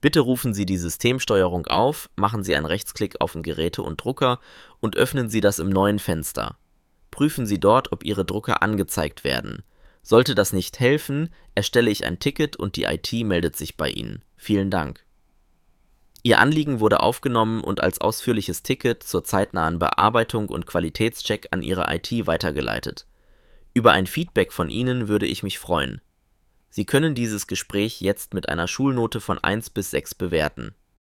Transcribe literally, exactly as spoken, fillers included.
Bitte rufen Sie die Systemsteuerung auf, machen Sie einen Rechtsklick auf den Geräte und Drucker und öffnen Sie das im neuen Fenster. Prüfen Sie dort, ob Ihre Drucker angezeigt werden. Sollte das nicht helfen, erstelle ich ein Ticket und die I T meldet sich bei Ihnen. Vielen Dank. Ihr Anliegen wurde aufgenommen und als ausführliches Ticket zur zeitnahen Bearbeitung und Qualitätscheck an Ihre I T weitergeleitet. Über ein Feedback von Ihnen würde ich mich freuen. Sie können dieses Gespräch jetzt mit einer Schulnote von eins bis sechs bewerten.